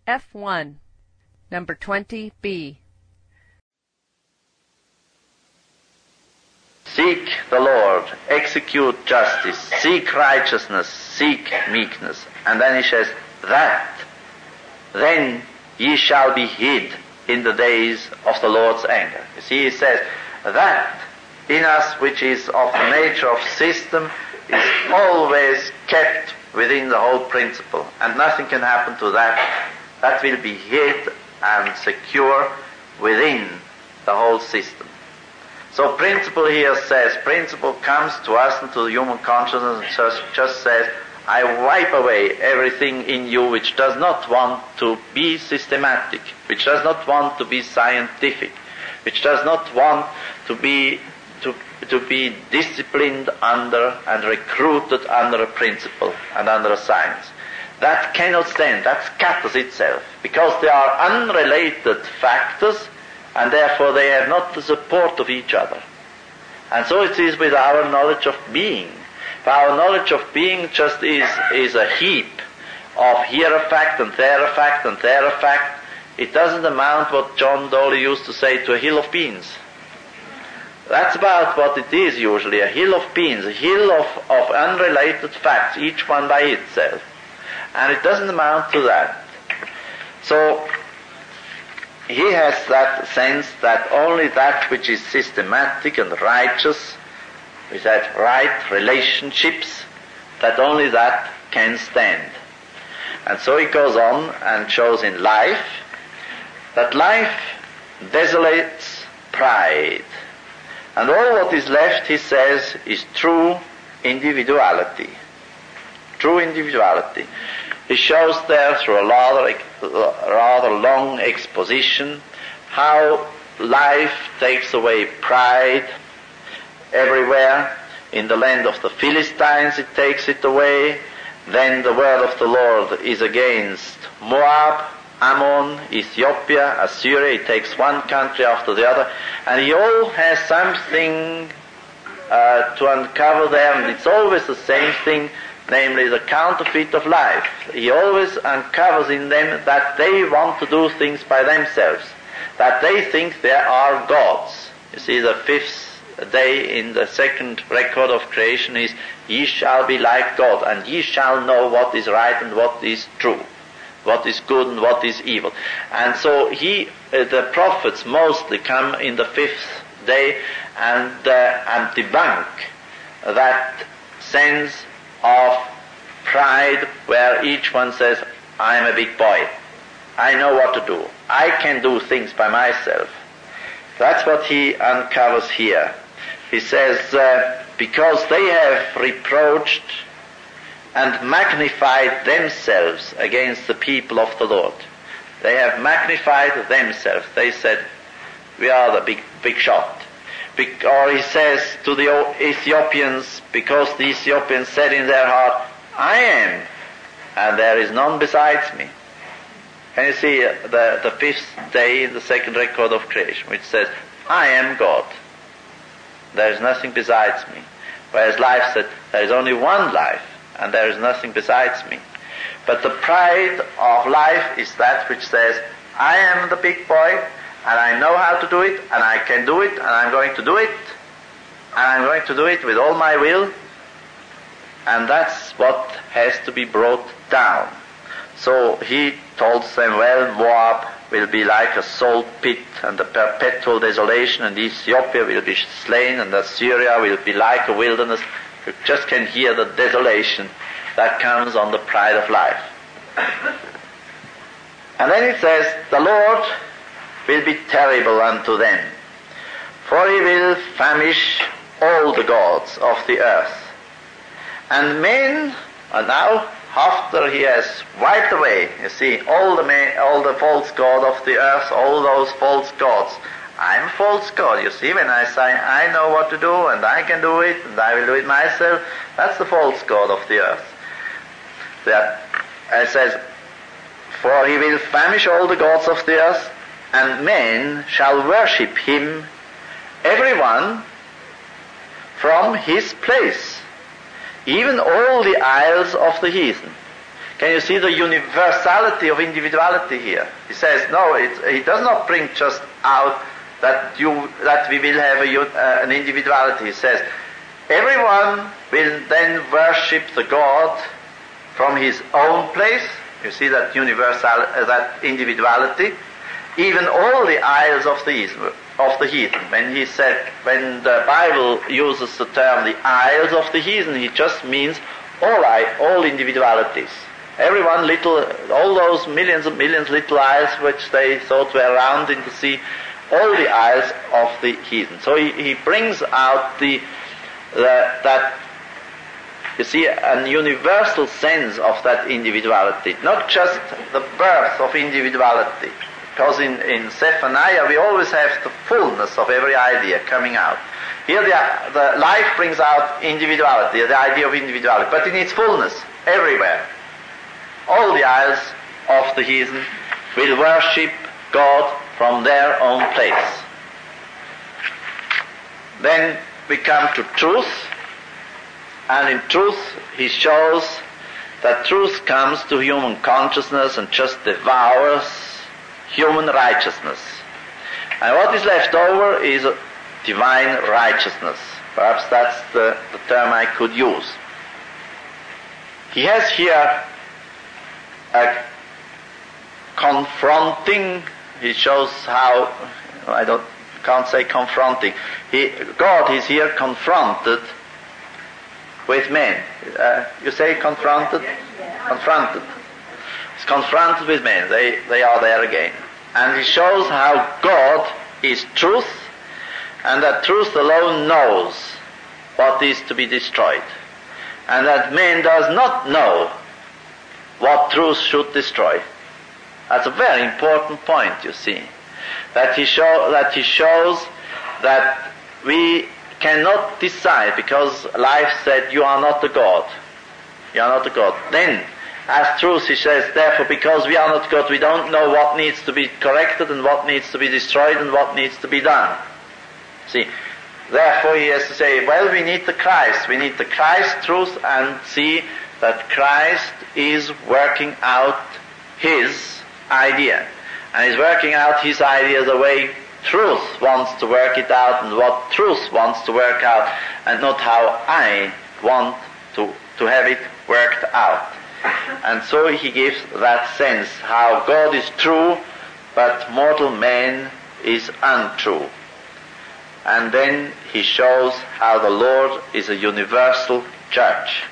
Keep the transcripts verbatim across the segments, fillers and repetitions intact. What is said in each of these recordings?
F one, number twenty B. Seek the Lord, execute justice, seek righteousness, seek meekness. And then he says, that, then ye shall be hid in the days of the Lord's anger. You see, he says, that in us which is of the nature of system is always kept within the whole principle. And nothing can happen to that. That will be hid and secure within the whole system. So principle here says, principle comes to us and to the human consciousness and just, just says, I wipe away everything in you which does not want to be systematic, which does not want to be scientific, which does not want to be to, to be disciplined under and recruited under a principle and under a science. That cannot stand, that scatters itself, because they are unrelated factors, and therefore they have not the support of each other. And so it is with our knowledge of being. For our knowledge of being just is, is a heap of here a fact and there a fact and there a fact. It doesn't amount, what John Doley used to say, to a hill of beans. That's about what it is usually, a hill of beans, a hill of, of unrelated facts, each one by itself. And it doesn't amount to that. So he has that sense that only that which is systematic and righteous, with that right relationships, that only that can stand. And so he goes on and shows in life that life desolates pride. And all what is left, he says, is true individuality. True individuality. He shows there through a rather, rather long exposition how life takes away pride everywhere. In the land of the Philistines it takes it away. Then the word of the Lord is against Moab, Ammon, Ethiopia, Assyria. He takes one country after the other. And he all has something uh, to uncover there, and it's always the same thing, namely the counterfeit of life. He always uncovers in them that they want to do things by themselves, that they think they are gods. You see, the fifth day in the second record of creation is, ye shall be like God, and ye shall know what is right and what is true, what is good and what is evil. And so he, uh, the prophets mostly come in the fifth day and, uh, and debunk that sense of pride where each one says, I am a big boy. I know what to do. I can do things by myself. That's what he uncovers here. He says, uh, because they have reproached and magnified themselves against the people of the Lord. They have magnified themselves. They said, we are the big, big shot. Be- or he says to the Ethiopians, because the Ethiopians said in their heart, I am, and there is none besides me. Can you see uh, the, the fifth day in the second record of creation, which says, I am God. There is nothing besides me. Whereas life said, there is only one life, and there is nothing besides me. But the pride of life is that which says, I am the big boy, and I know how to do it, and I can do it, and I'm going to do it, and I'm going to do it with all my will. And that's what has to be brought down. So he told them, well, Moab will be like a salt pit and a perpetual desolation, and Ethiopia will be slain, and Assyria will be like a wilderness. You just can hear the desolation that comes on the pride of life. And then it says, the Lord will be terrible unto them, for he will famish all the gods of the earth. And men are now, after he has wiped away, you see, all the men, all the false god of the earth, all those false gods. I'm a false god, you see, when I say I know what to do and I can do it and I will do it myself, that's the false god of the earth. That, it says, for he will famish all the gods of the earth, and men shall worship him, everyone from his place, even all the isles of the heathen. Can you see the universality of individuality here? He says, no, it, he does not bring just out that you that we will have a, uh, an individuality. He says, everyone will then worship the God from his own place. You see that universal, uh, that individuality. Even all the isles of the of the heathen. When he said, when the Bible uses the term the isles of the heathen, he just means all I, all individualities. Everyone little, all those millions and millions little isles which they thought were around in the sea, all the isles of the heathen. So he, he brings out the, the that, you see, a universal sense of that individuality, not just the birth of individuality. Because in, in Zephaniah we always have the fullness of every idea coming out. Here the, the life brings out individuality, the idea of individuality, but in its fullness, everywhere. All the isles of the heathen will worship God from their own place. Then we come to truth, and in truth he shows that truth comes to human consciousness and just devours human righteousness. And what is left over is divine righteousness. Perhaps that's the, the term I could use. He has here a confronting, he shows how, I don't, can't say confronting, he, God is here confronted with men. Uh, you say confronted? Confronted. He's confronted with men. They, they are there again. And he shows how God is truth, and that truth alone knows what is to be destroyed. And that man does not know what truth should destroy. That's a very important point, you see. That he, show, that he shows that we cannot decide, because life said, you are not the God. You are not the God. Then, as truth, he says, therefore, because we are not God, we don't know what needs to be corrected and what needs to be destroyed and what needs to be done. See, therefore he has to say, well, we need the Christ. We need the Christ truth, and see that Christ is working out his idea. And he's working out his idea the way truth wants to work it out, and what truth wants to work out, and not how I want to, to have it worked out. And so he gives that sense, how God is true, but mortal man is untrue. And then he shows how the Lord is a universal judge.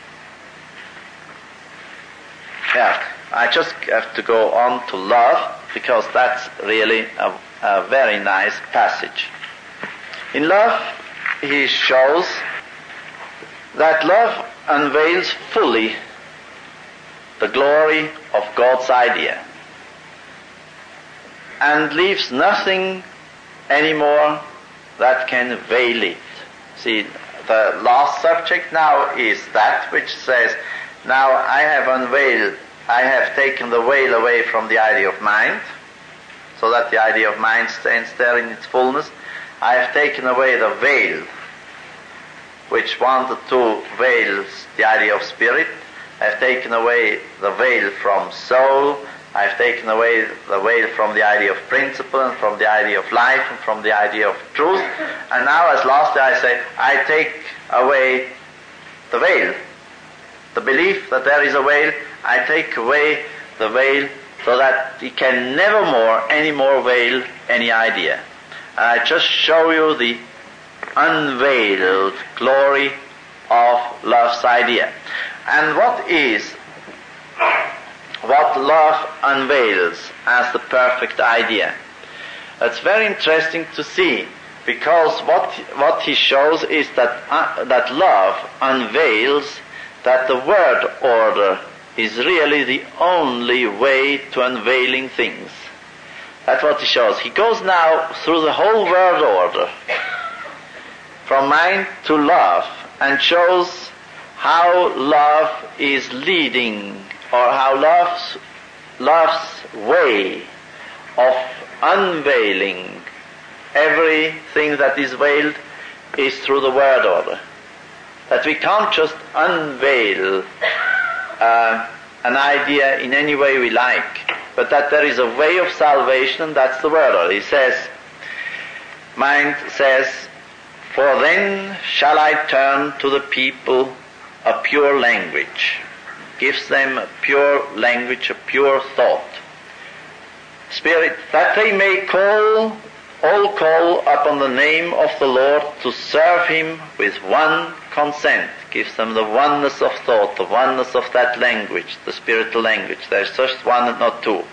Yeah, I just have to go on to love, because that's really a, a very nice passage. In love, he shows that love unveils fully the glory of God's idea, and leaves nothing anymore that can veil it. See, the last subject now is that which says, now I have unveiled, I have taken the veil away from the idea of mind, so that the idea of mind stands there in its fullness. I have taken away the veil which wanted to veil the idea of spirit. I have taken away the veil from soul. I have taken away the veil from the idea of principle and from the idea of life and from the idea of truth. And now, as lastly, I say, I take away the veil. The belief that there is a veil, I take away the veil so that it can never more, any more veil any idea. And I just show you the unveiled glory of love's idea. And what is, what love unveils as the perfect idea? That's very interesting to see, because what what he shows is that uh, that love unveils that the word order is really the only way to unveiling things. That's what he shows. He goes now through the whole word order, from mind to love, and shows how love is leading, or how love's, love's way of unveiling everything that is veiled is through the word order. That we can't just unveil uh, an idea in any way we like, but that there is a way of salvation, and that's the word. He says, mind says, for then shall I turn to the people a pure language. Gives them a pure language, a pure thought. Spirit, that they may call, all call upon the name of the Lord to serve him with one consent. Gives them the oneness of thought, the oneness of that language, the spiritual language. There is just one and not two.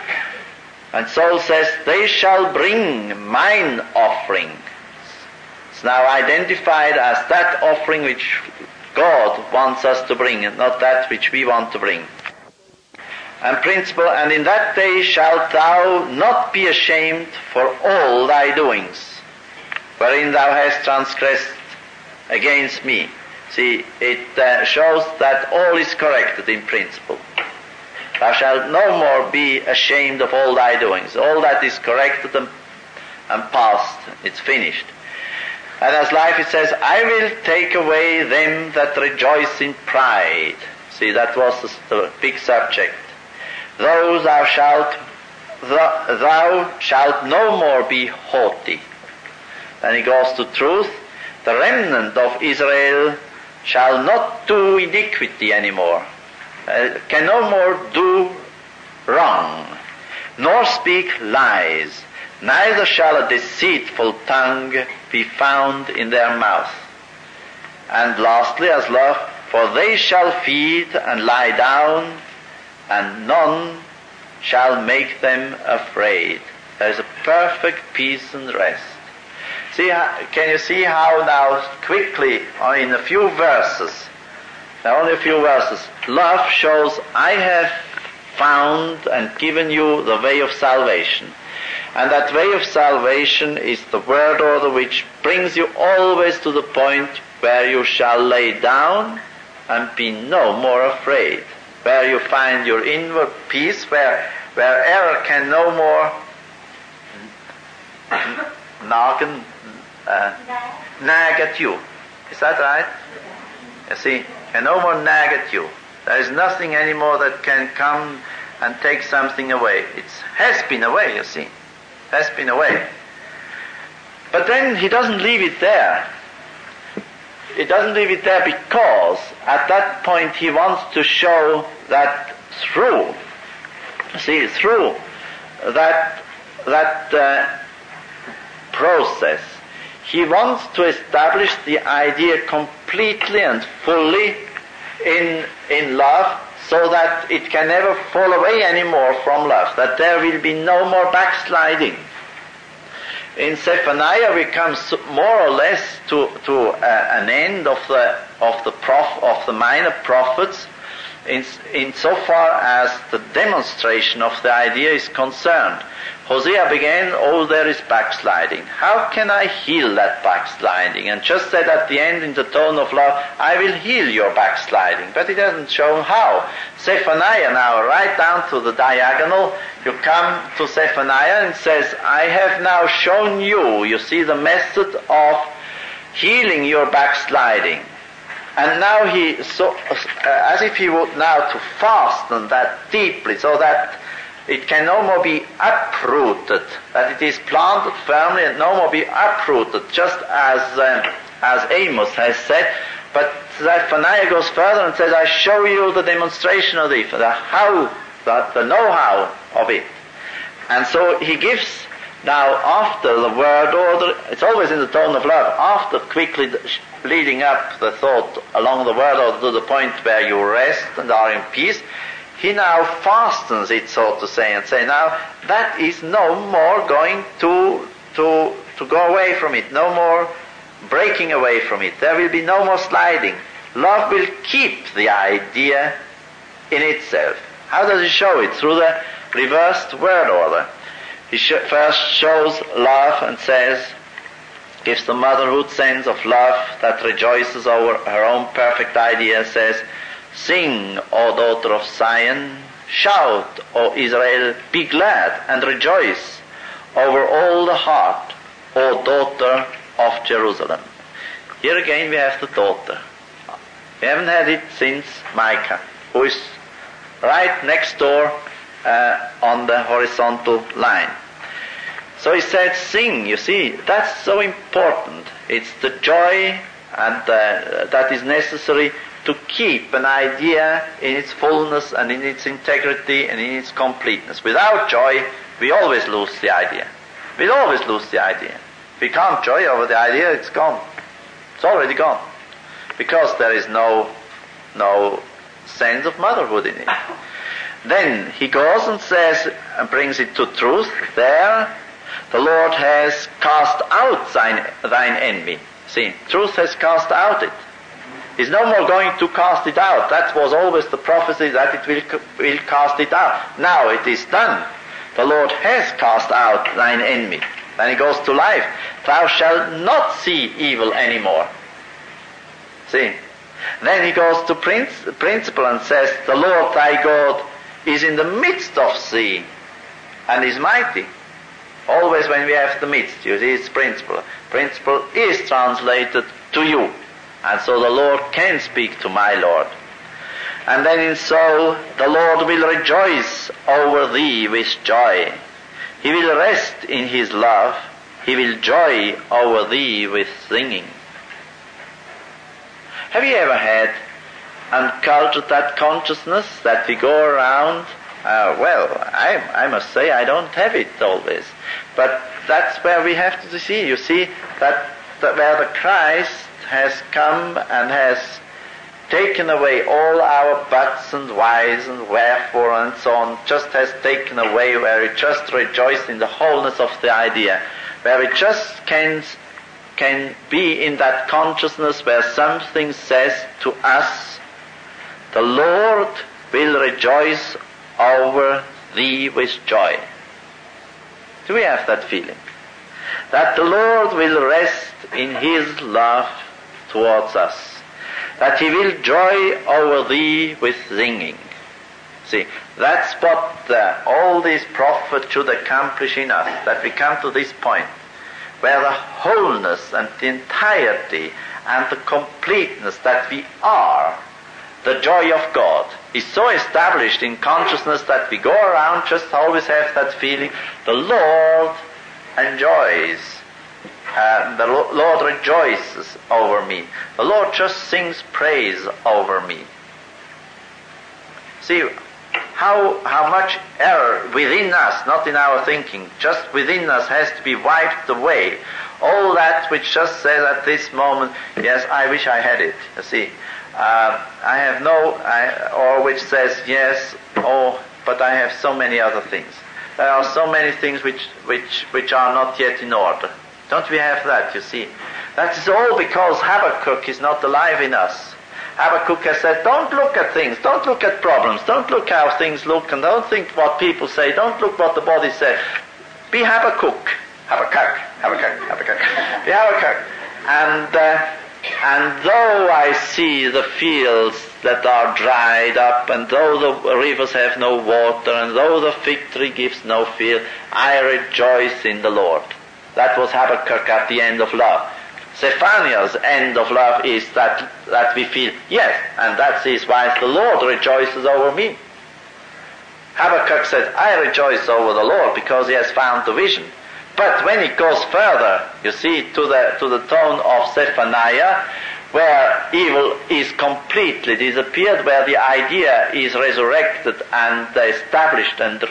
And Saul says, they shall bring mine offering. It's now identified as that offering which God wants us to bring, and not that which we want to bring. And principle, and in that day shalt thou not be ashamed for all thy doings, wherein thou hast transgressed against me. See, it uh, shows that all is corrected in principle. Thou shalt no more be ashamed of all thy doings. All that is corrected and, and past, it's finished. And as life it says, I will take away them that rejoice in pride. See, that was the, the big subject. Those thou shalt, thou, thou shalt no more be haughty. Then he goes to truth. The remnant of Israel shall not do iniquity anymore, uh, can no more do wrong, nor speak lies, neither shall a deceitful tongue be found in their mouth. And lastly, as love, for they shall feed and lie down, and none shall make them afraid. There is a perfect peace and rest. See, can you see how now quickly, or in a few verses, now only a few verses, love shows, I have found and given you the way of salvation. And that way of salvation is the word order which brings you always to the point where you shall lay down and be no more afraid. Where you find your inward peace, where, where error can no more nagen, uh, nag at you. Is that right? You see, can no more nag at you. There is nothing anymore that can come and take something away. It has been away, you see. Has been away. But then he doesn't leave it there. He doesn't leave it there because at that point he wants to show that through, see, through that, that uh, process, he wants to establish the idea completely and fully in, in love, so that it can never fall away anymore from love, that there will be no more backsliding. In Zephaniah we come more or less to, to uh, an end of the of the prof, of the minor prophets, in insofar as the demonstration of the idea is concerned. Hosea began, oh, there is backsliding. How can I heal that backsliding? And just said at the end in the tone of love, I will heal your backsliding. But it hasn't shown how. Zephaniah now, right down to the diagonal, you come to Zephaniah and says, I have now shown you, you see the method of healing your backsliding. And now he, so, uh, as if he would now to fasten that deeply, so that it can no more be uprooted, that it is planted firmly and no more be uprooted, just as um, as Amos has said. But Zephaniah goes further and says, I show you the demonstration of it, the how, the, the know-how of it. And so he gives now, after the word order, it's always in the tone of love, after quickly leading up the thought along the word order to the point where you rest and are in peace, he now fastens it, so to say, and say, now, that is no more going to, to, to go away from it, no more breaking away from it. There will be no more sliding. Love will keep the idea in itself. How does he show it? Through the reversed word order. He sh- first shows love and says, gives the motherhood sense of love that rejoices over her own perfect idea, says, sing, O daughter of Zion, shout, O Israel, be glad and rejoice over all the heart, O daughter of Jerusalem. Here again we have the daughter. We haven't had it since Micah, who is right next door uh, on the horizontal line. So he said, sing, you see, that's so important. It's the joy and uh, that is necessary to keep an idea in its fullness and in its integrity and in its completeness. Without joy, we always lose the idea. We'll always lose the idea. If we can't joy over the idea, it's gone. It's already gone. Because there is no, no sense of motherhood in it. Then he goes and says, and brings it to truth, there, the Lord has cast out thine, thine enemy. See, truth has cast out it. He's no more going to cast it out. That was always the prophecy, that it will, will cast it out. Now it is done. The Lord has cast out thine enemy. Then he goes to life. Thou shalt not see evil anymore. See? Then he goes to princ- principle and says, the Lord thy God is in the midst of thee and is mighty. Always when we have the midst, you see, it's principle. Principle is translated to you. And so the Lord can speak to my Lord. And then in so, the Lord will rejoice over thee with joy. He will rest in his love. He will joy over thee with singing. Have you ever had and cultured that consciousness that we go around? Uh, well, I, I must say I don't have it always. But that's where we have to see. You see, that, that where the Christ has come and has taken away all our buts and whys and wherefore and so on, just has taken away, where we just rejoice in the wholeness of the idea, where we just can can be in that consciousness where something says to us, the Lord will rejoice over thee with joy. Do we have that feeling? That the Lord will rest in his love towards us. That he will joy over thee with singing. See, that's what uh, all these prophets should accomplish in us, that we come to this point where the wholeness and the entirety and the completeness that we are, the joy of God, is so established in consciousness that we go around just always have that feeling, the Lord enjoys, uh, the Lo- Lord rejoices over me. The Lord just sings praise over me. See, how how much error within us, not in our thinking, just within us has to be wiped away. All that which just says at this moment, yes, I wish I had it, you see. Uh, I have no, I, or which says, yes, oh, but I have so many other things. There are so many things which, which, which are not yet in order. Don't we have that, you see? That is all because Habakkuk is not alive in us. Habakkuk has said, don't look at things, don't look at problems, don't look how things look, and don't think what people say, don't look what the body says. Be Habakkuk. Habakkuk, Habakkuk, Habakkuk. Be Habakkuk. And, uh, and though I see the fields that are dried up, and though the rivers have no water, and though the fig tree gives no field, I rejoice in the Lord. That was Habakkuk at the end of love. Zephaniah's end of love is that that we feel, yes, and that is why the Lord rejoices over me. Habakkuk said, I rejoice over the Lord because he has found the vision. But when it goes further, you see, to the to the tone of Zephaniah, where evil is completely disappeared, where the idea is resurrected and established and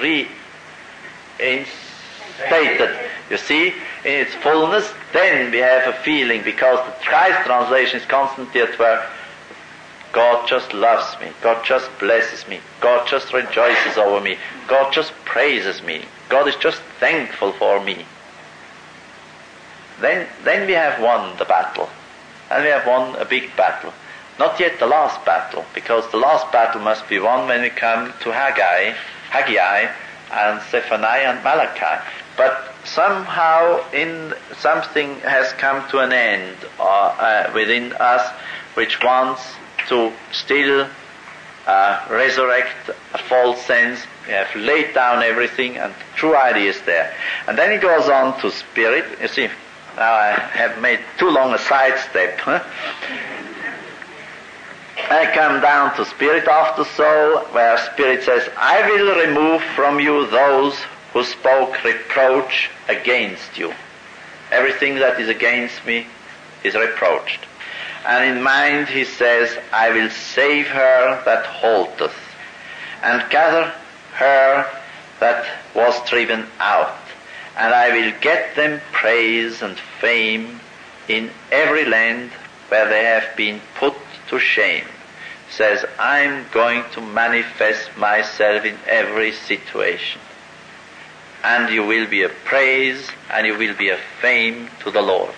reinstated, you see, in its fullness, then we have a feeling, because the Christ translation is constantly at where God just loves me, God just blesses me, God just rejoices over me, God just praises me, God is just thankful for me. Then, then we have won the battle. And we have won a big battle. Not yet the last battle, because the last battle must be won when we come to Haggai, Haggai, and Zephaniah and Malachi. But somehow in something has come to an end uh, uh, within us, which wants to still uh, resurrect a false sense. We have laid down everything, and the true idea is there. And then he goes on to spirit. You see, now I have made too long a sidestep. Huh? I come down to spirit of the soul, where spirit says, I will remove from you those who spoke reproach against you. Everything that is against me is reproached. And in mind he says, I will save her that halteth, and gather her that was driven out, and I will get them praise and fame in every land where they have been put to shame. Says, I'm going to manifest myself in every situation. And you will be a praise and you will be a fame to the Lord.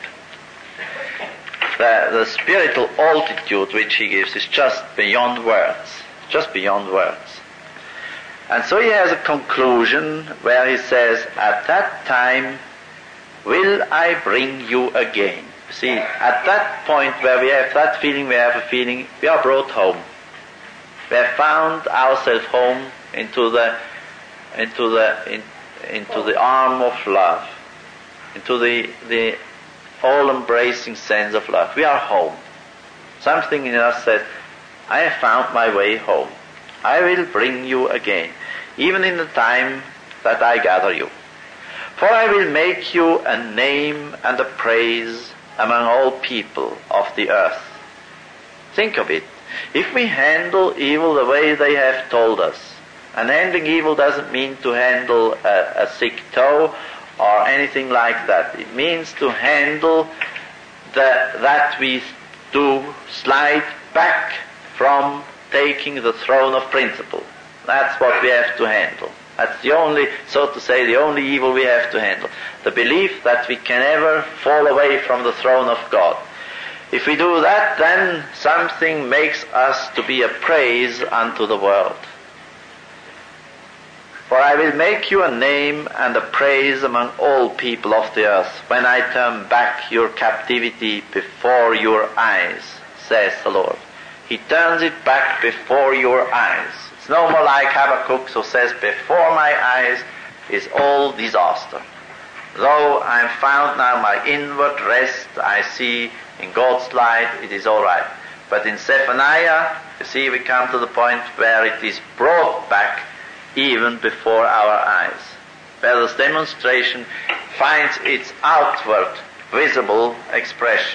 The, the spiritual altitude which he gives is just beyond words. Just beyond words. And so he has a conclusion where he says, at that time will I bring you again. See, at that point where we have that feeling, we have a feeling, we are brought home. We have found ourselves home into the, into the, in, into the arm of love, into the, the all-embracing sense of love. We are home. Something in us says, I have found my way home. I will bring you again, even in the time that I gather you. For I will make you a name and a praise among all people of the earth. Think of it. If we handle evil the way they have told us, and handling evil doesn't mean to handle a, a sick toe or anything like that. It means to handle the, that we do slide back from taking the throne of principle. That's what we have to handle. That's the only, so to say, the only evil we have to handle. The belief that we can never fall away from the throne of God. If we do that, then something makes us to be a praise unto the world. For I will make you a name and a praise among all people of the earth, when I turn back your captivity before your eyes, says the Lord. He turns it back before your eyes. It's no more like Habakkuk who says, before my eyes is all disaster. Though I am found now my inward rest, I see in God's light, it is all right. But in Zephaniah, you see, we come to the point where it is brought back even before our eyes, where this demonstration finds its outward, visible expression.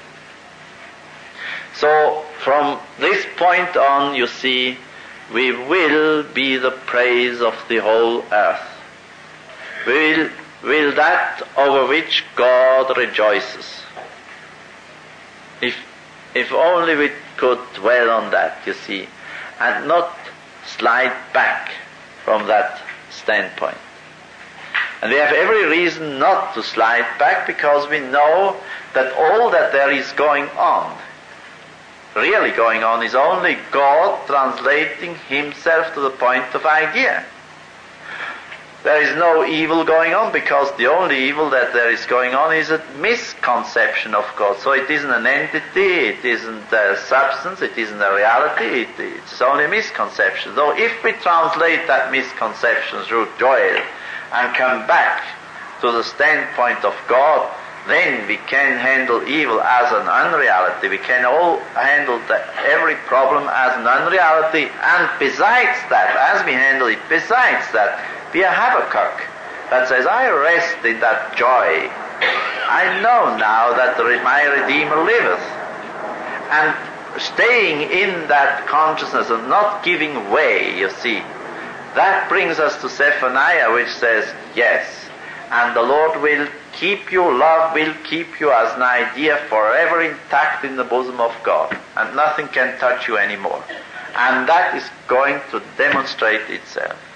So, from this point on, you see, we will be the praise of the whole earth. We will, will that over which God rejoices. If, if only we could dwell on that, you see, and not slide back from that standpoint. And we have every reason not to slide back, because we know that all that there is going on, really going on, is only God translating himself to the point of idea. There is no evil going on, because the only evil that there is going on is a misconception of God. So it isn't an entity, it isn't a substance, it isn't a reality, it, it's only a misconception. Though if we translate that misconception through Joel and come back to the standpoint of God, then we can handle evil as an unreality. We can all handle the, every problem as an unreality, and besides that, as we handle it, besides that, be a Habakkuk that says, I rest in that joy. I know now that the, my Redeemer liveth. And staying in that consciousness and not giving way, you see, that brings us to Zephaniah, which says, yes, and the Lord will keep you, love will keep you as an idea forever intact in the bosom of God, and nothing can touch you anymore. And that is going to demonstrate itself.